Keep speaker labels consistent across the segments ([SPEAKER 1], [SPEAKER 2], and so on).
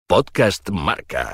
[SPEAKER 1] Podcast Marca.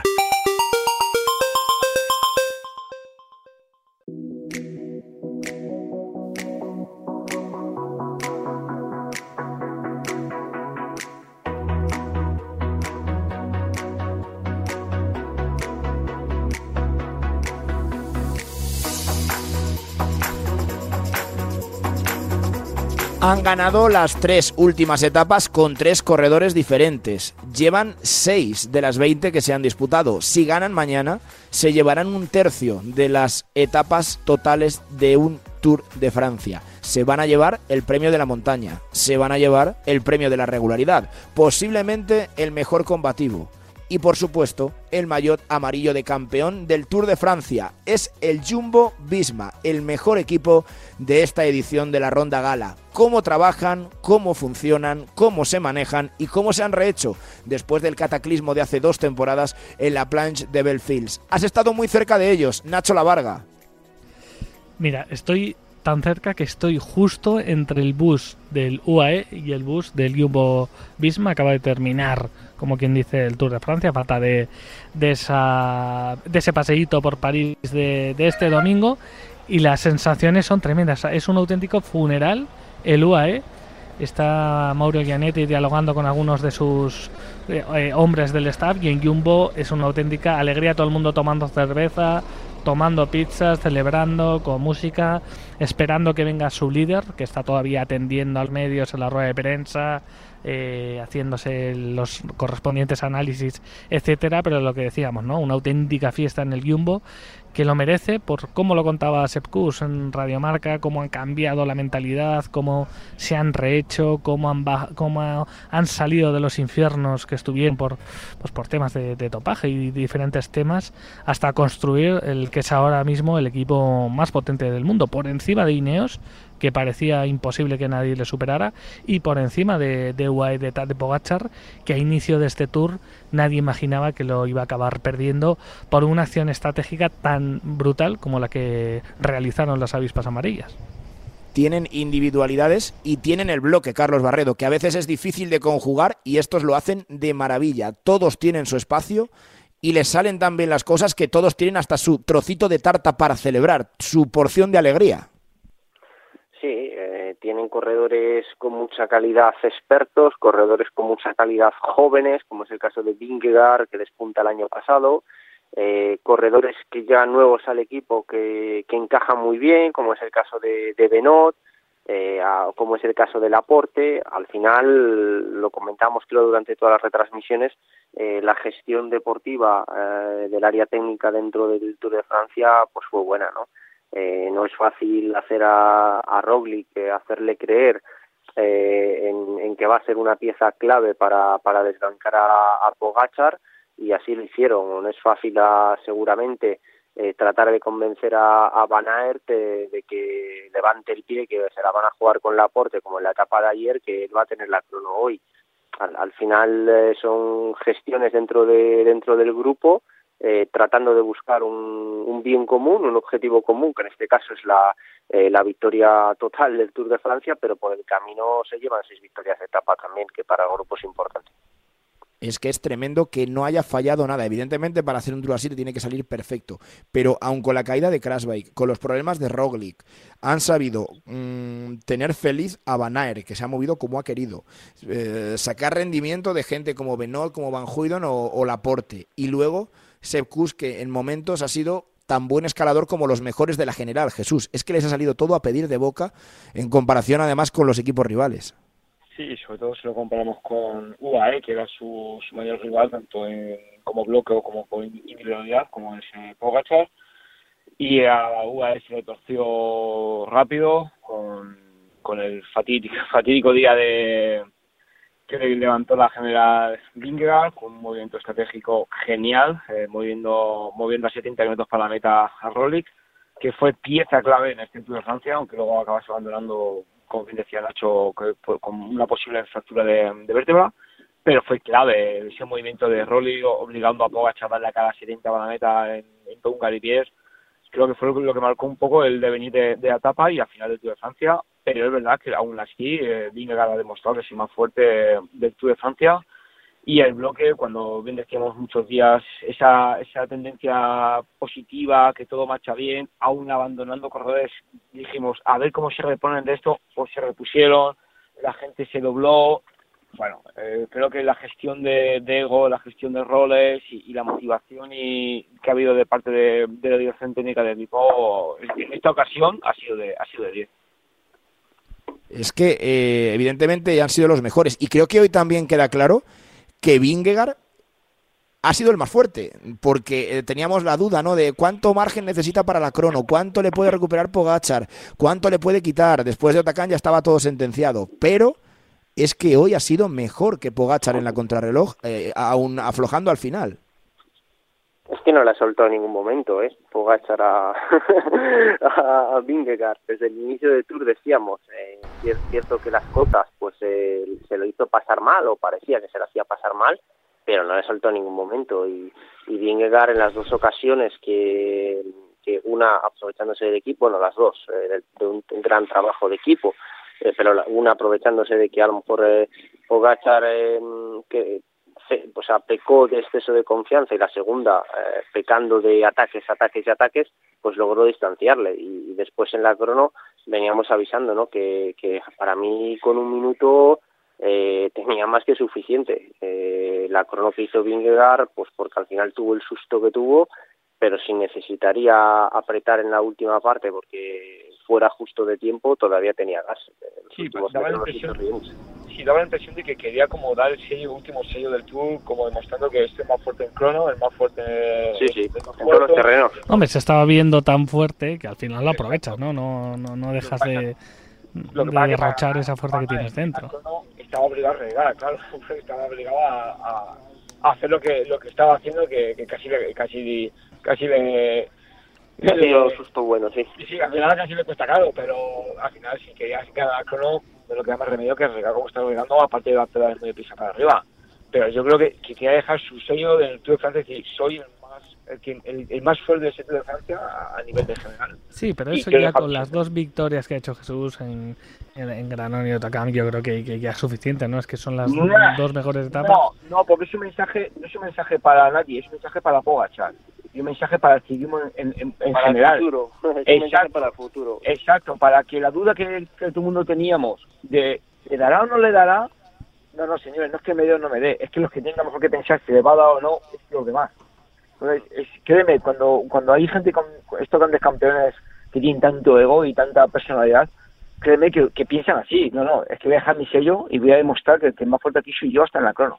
[SPEAKER 2] Han ganado las 3 últimas etapas con 3 corredores diferentes. Llevan 6 de las 20 que se han disputado. Si ganan mañana, se llevarán un tercio de las etapas totales de un Tour de Francia. Se van a llevar el premio de la montaña, se van a llevar el premio de la regularidad, posiblemente el mejor combativo. Y por supuesto, el maillot amarillo de campeón del Tour de Francia. Es el Jumbo-Visma, el mejor equipo de esta edición de la Ronda Gala. Cómo trabajan, cómo funcionan, cómo se manejan y cómo se han rehecho después del cataclismo de hace 2 temporadas en la Planche de Belfils. Has estado muy cerca de ellos, Nacho Lavarga.
[SPEAKER 3] Mira, estoy tan cerca que estoy justo entre el bus del UAE y el bus del Jumbo-Visma. Acaba de terminar, como quien dice, el Tour de Francia, falta de ese paseíto por París de este domingo, y las sensaciones son tremendas. Es un auténtico funeral el UAE. Está Mauro Gianetti dialogando con algunos de sus hombres del staff, y en Jumbo es una auténtica alegría, todo el mundo tomando cerveza, tomando pizzas, celebrando, con música, esperando que venga su líder, que está todavía atendiendo a los medios en la rueda de prensa, haciéndose los correspondientes análisis, etcétera. Pero lo que decíamos, ¿no? Una auténtica fiesta en el Jumbo, que lo merece por cómo lo contaba Sepp Kuss en Radio Marca, cómo han cambiado la mentalidad, cómo se han rehecho, cómo han salido de los infiernos que estuvieron por temas de dopaje y diferentes temas, hasta construir el que es ahora mismo el equipo más potente del mundo, por encima de Ineos, que parecía imposible que nadie le superara, y por encima de UAE, de Tadej Pogačar, que a inicio de este Tour nadie imaginaba que lo iba a acabar perdiendo por una acción estratégica tan brutal como la que realizaron las avispas amarillas.
[SPEAKER 2] Tienen individualidades y tienen el bloque, Carlos Barredo, que a veces es difícil de conjugar, y estos lo hacen de maravilla. Todos tienen su espacio y les salen tan bien las cosas que todos tienen hasta su trocito de tarta para celebrar, su porción de alegría.
[SPEAKER 4] Sí, tienen corredores con mucha calidad expertos, corredores con mucha calidad jóvenes, como es el caso de Vingegaard, que despunta el año pasado, corredores que ya nuevos al equipo que encajan muy bien, como es el caso de Benoot, como es el caso de Laporte. Al final, lo comentamos creo durante todas las retransmisiones, la gestión deportiva del área técnica dentro del Tour de Francia pues fue buena, ¿no? No es fácil hacer a Roglic, hacerle creer en que va a ser una pieza clave para desbancar a Pogačar, y así lo hicieron. No es fácil seguramente tratar de convencer a Van Aert de que levante el pie, que se la van a jugar con Laporte como en la etapa de ayer, que él va a tener la crono hoy. Al final son gestiones dentro del grupo, tratando de buscar un bien común, un objetivo común, que en este caso es la victoria total del Tour de Francia, pero por el camino se llevan 6 victorias de etapa también, que para el grupo es importante.
[SPEAKER 2] Es que es tremendo que no haya fallado nada. Evidentemente, para hacer un Tour así tiene que salir perfecto, pero aun con la caída de Kruijswijk, con los problemas de Roglic, han sabido tener feliz a Van Aert, que se ha movido como ha querido, sacar rendimiento de gente como Benoot, como Van Hooydonck o Laporte, y luego Sepp Kuss, que en momentos ha sido tan buen escalador como los mejores de la general. Jesús, es que les ha salido todo a pedir de boca en comparación además con los equipos rivales.
[SPEAKER 5] Sí, sobre todo si lo comparamos con UAE, que era su mayor rival, tanto como bloque o como por individualidad, como es Pogačar, y a UAE se le torció rápido con el fatídico día que levantó la general Vingegaard, con un movimiento estratégico genial, moviendo a 70 kilómetros para la meta a Roglic, que fue pieza clave en este Tour de Francia, aunque luego acabase abandonando, como bien decía Nacho, con una posible fractura de vértebra, pero fue clave ese movimiento de Roglic obligando a Pogačar a darle a cada 70 para la meta en todo un galipiés. Creo que fue lo que marcó un poco el devenir de la etapa y al final del Tour de Francia, pero es verdad que aún así Vingegaard ha demostrado que es el más fuerte del Tour de Francia, Y el bloque, cuando bien decíamos muchos días, esa tendencia positiva, que todo marcha bien, aún abandonando corredores, dijimos, a ver cómo se reponen de esto, pues se repusieron, la gente se dobló. Bueno, creo que la gestión de ego, la gestión de roles y la motivación que ha habido de parte de la dirección técnica del equipo, en esta ocasión ha sido de 10.
[SPEAKER 2] Es que evidentemente han sido los mejores, y creo que hoy también queda claro que Vingegaard ha sido el más fuerte, porque teníamos la duda, ¿no?, de cuánto margen necesita para la crono, cuánto le puede recuperar Pogačar, cuánto le puede quitar. Después de Otakán ya estaba todo sentenciado, pero es que hoy ha sido mejor que Pogačar en la contrarreloj, aún aflojando al final.
[SPEAKER 4] Es que no la soltó en ningún momento, Pogačar a Vingegaard. Desde el inicio del Tour decíamos, es cierto que las cotas pues se lo hizo pasar mal, o parecía que se lo hacía pasar mal, pero no le soltó en ningún momento. Y Vingegaard en las dos ocasiones que una aprovechándose del equipo, no las dos, de un gran trabajo de equipo, pero una aprovechándose de que a lo mejor Pogačar pues pecó de exceso de confianza, y la segunda pecando de ataques, pues logró distanciarle. Y después en la crono veníamos avisando, ¿no?, que para mí con un minuto tenía más que suficiente. La crono que hizo Vingegaard, pues porque al final tuvo el susto que tuvo, pero si necesitaría apretar en la última parte porque fuera justo de tiempo, todavía tenía gas.
[SPEAKER 5] Sí, daba la impresión de que quería como dar el último sello del Tour, como demostrando que este es más fuerte en crono, el más fuerte
[SPEAKER 4] en todos los terrenos.
[SPEAKER 3] Hombre, se estaba viendo tan fuerte que al final lo aprovechas, ¿no? No dejas de derrochar esa fuerza que tienes dentro.
[SPEAKER 5] Estaba obligado a regar, claro, estaba obligado a hacer lo que estaba haciendo, que casi le
[SPEAKER 4] ha sido un susto bueno, sí.
[SPEAKER 5] Sí, al final casi le cuesta caro, pero al final si querías ganar crono, de lo que da más remedio que regar como está regando, aparte de darte de prisa para arriba. Pero yo creo que quería dejar su sello del Tour de Francia, es decir, soy el más fuerte del Tour de Francia a nivel de general.
[SPEAKER 3] Sí, pero eso ya con las dos victorias que ha hecho Jesús en Granón y Otakam, yo creo que ya es suficiente, ¿no? Es que son las dos mejores etapas.
[SPEAKER 5] No, porque no es un mensaje para nadie, es un mensaje para Pogačar. Y un mensaje para el ciclismo en
[SPEAKER 4] para
[SPEAKER 5] general.
[SPEAKER 4] El futuro. Es un mensaje para el futuro.
[SPEAKER 5] Exacto, para que la duda que todo el mundo teníamos de ¿le dará o no le dará? No, señores, no es que me dé o no me dé, es que los que tengamos que pensar si le va a dar o no es los demás. Entonces, créeme, cuando hay gente con estos grandes campeones que tienen tanto ego y tanta personalidad, créeme que piensan así. No, es que voy a dejar mi sello y voy a demostrar que el que más fuerte aquí soy yo hasta en la crono.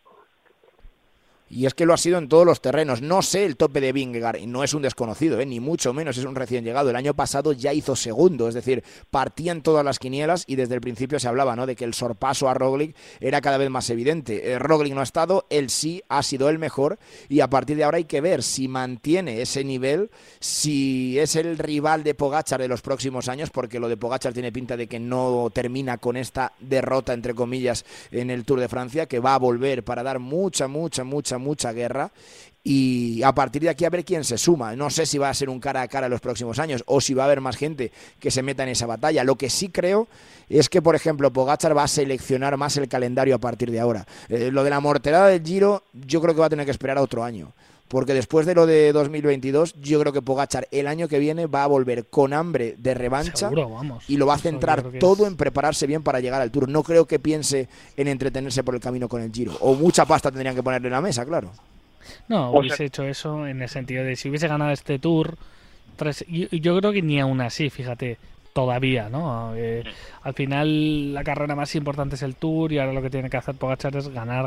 [SPEAKER 2] Y es que lo ha sido en todos los terrenos. No sé el tope de Vingegaard, y no es un desconocido, ni mucho menos es un recién llegado. El año pasado ya hizo segundo, es decir, partía en todas las quinielas, y desde el principio se hablaba, ¿no?, de que el sorpaso a Roglic era cada vez más evidente. Roglic no ha estado, él sí ha sido el mejor, y a partir de ahora hay que ver si mantiene ese nivel, si es el rival de Pogačar de los próximos años, porque lo de Pogačar tiene pinta de que no termina con esta derrota, entre comillas, en el Tour de Francia, que va a volver para dar mucha guerra, y a partir de aquí a ver quién se suma. No sé si va a ser un cara a cara en los próximos años o si va a haber más gente que se meta en esa batalla. Lo que sí creo es que, por ejemplo, Pogačar va a seleccionar más el calendario a partir de ahora. Lo de la morterada del Giro yo creo que va a tener que esperar a otro año, porque después de lo de 2022 yo creo que Pogačar el año que viene va a volver con hambre de revancha.
[SPEAKER 3] Seguro, vamos.
[SPEAKER 2] Y lo va a centrar todo en prepararse bien para llegar al Tour. No creo que piense en entretenerse por el camino con el Giro, o mucha pasta tendrían que ponerle en la mesa, claro.
[SPEAKER 3] No, hubiese hecho eso en el sentido de si hubiese ganado este Tour, yo creo que ni aún así, fíjate, todavía, ¿no? Al final la carrera más importante es el Tour, y ahora lo que tiene que hacer Pogačar es ganar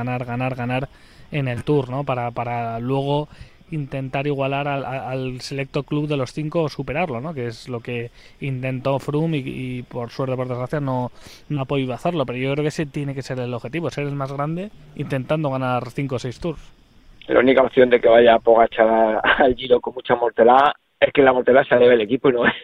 [SPEAKER 3] en el Tour, ¿no? Para luego intentar igualar al selecto club de los 5 o superarlo, ¿no? Que es lo que intentó Froome y por suerte, por desgracia, no ha podido hacerlo. Pero yo creo que ese tiene que ser el objetivo, ser el más grande intentando ganar 5 o 6 Tours.
[SPEAKER 5] La única opción de que vaya Pogačar al Giro con mucha mortalidad es que la mortalidad se debe al equipo y no es.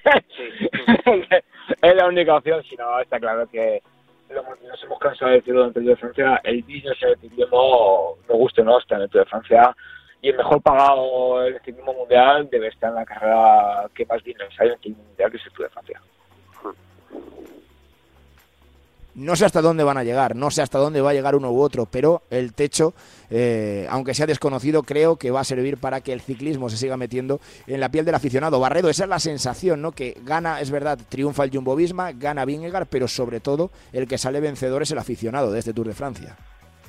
[SPEAKER 5] Es la única opción, si no, está claro que nos hemos cansado de decirlo durante el Tour de Francia, el business en el ciclismo, no guste o no, está en el Tour de Francia, y el mejor pagado del ciclismo mundial debe estar en la carrera que más dinero hay en el ciclismo mundial, que es el Tour de Francia.
[SPEAKER 2] No sé hasta dónde van a llegar, no sé hasta dónde va a llegar uno u otro, pero el techo, aunque sea desconocido, creo que va a servir para que el ciclismo se siga metiendo en la piel del aficionado. Barredo, esa es la sensación, ¿no? Que gana, es verdad, triunfa el Jumbo-Visma, gana Vingegaard, pero sobre todo el que sale vencedor es el aficionado de este Tour de Francia.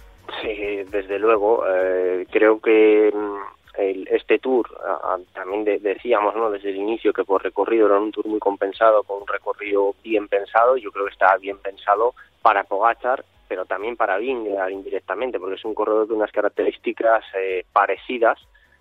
[SPEAKER 4] Sí, desde luego. Creo que este Tour, también decíamos, ¿no?, desde el inicio que por recorrido era un Tour muy compensado, con un recorrido bien pensado. Yo creo que está bien pensado para Pogačar, pero también para Vingegaard indirectamente, porque es un corredor de unas características parecidas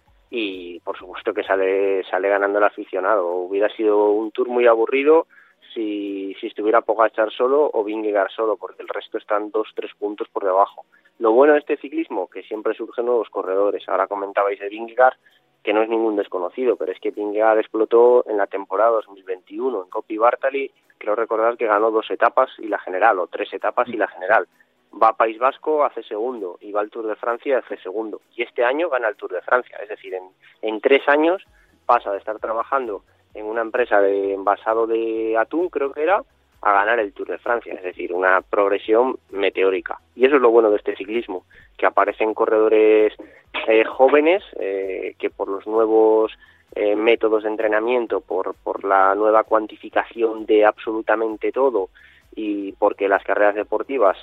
[SPEAKER 4] y por supuesto que sale ganando el aficionado. Hubiera sido un Tour muy aburrido si estuviera Pogačar solo o Vingegaard solo, porque el resto están 2-3 puntos por debajo. Lo bueno de este ciclismo, que siempre surgen nuevos corredores. Ahora comentabais de Vingegaard, que no es ningún desconocido, pero es que Vingegaard explotó en la temporada 2021 en Coppi Bartali. Creo recordar que ganó 2 etapas y la general, o 3 etapas y la general. Va a País Vasco, hace segundo, y va al Tour de Francia, hace segundo. Y este año gana el Tour de Francia, es decir, en 3 años pasa de estar trabajando en una empresa de envasado de atún, creo que era, a ganar el Tour de Francia, es decir, una progresión meteórica. Y eso es lo bueno de este ciclismo, que aparecen corredores jóvenes que por los nuevos métodos de entrenamiento, por la nueva cuantificación de absolutamente todo y porque las carreras deportivas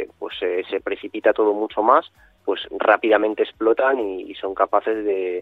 [SPEAKER 4] se precipita todo mucho más, pues rápidamente explotan y son capaces de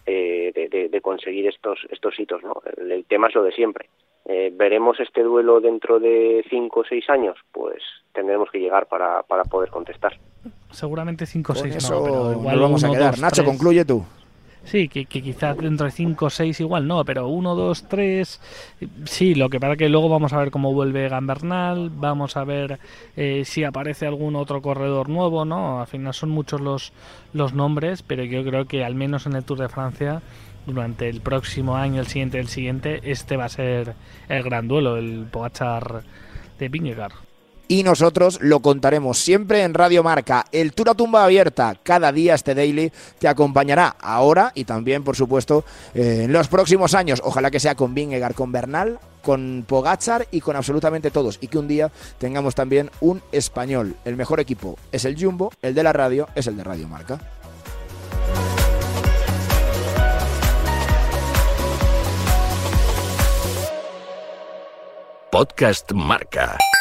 [SPEAKER 4] conseguir estos hitos, ¿no? El tema es lo de siempre. ¿Veremos este duelo dentro de 5 o 6 años? Pues tendremos que llegar para poder contestar.
[SPEAKER 3] Seguramente 5 o 6
[SPEAKER 2] eso
[SPEAKER 3] no, pero igual
[SPEAKER 2] nos vamos a quedar.
[SPEAKER 3] 2,
[SPEAKER 2] Nacho,
[SPEAKER 3] 3.
[SPEAKER 2] concluye tú.
[SPEAKER 3] Sí, que quizás dentro de 5 o 6 igual no, pero 1, 2, 3, sí, lo que pasa que luego vamos a ver cómo vuelve Egan Bernal, vamos a ver si aparece algún otro corredor nuevo, ¿no? Al final son muchos los nombres, pero yo creo que al menos en el Tour de Francia, durante el próximo año, el siguiente, este va a ser el gran duelo, el Pogačar de Vingegaard.
[SPEAKER 2] Y nosotros lo contaremos siempre en Radio Marca. El Tour a tumba abierta, cada día este daily te acompañará ahora y también, por supuesto, en los próximos años. Ojalá que sea con Vingegaard, con Bernal, con Pogačar y con absolutamente todos. Y que un día tengamos también un español. El mejor equipo es el Jumbo, el de la radio es el de Radio Marca.
[SPEAKER 1] Podcast Marca.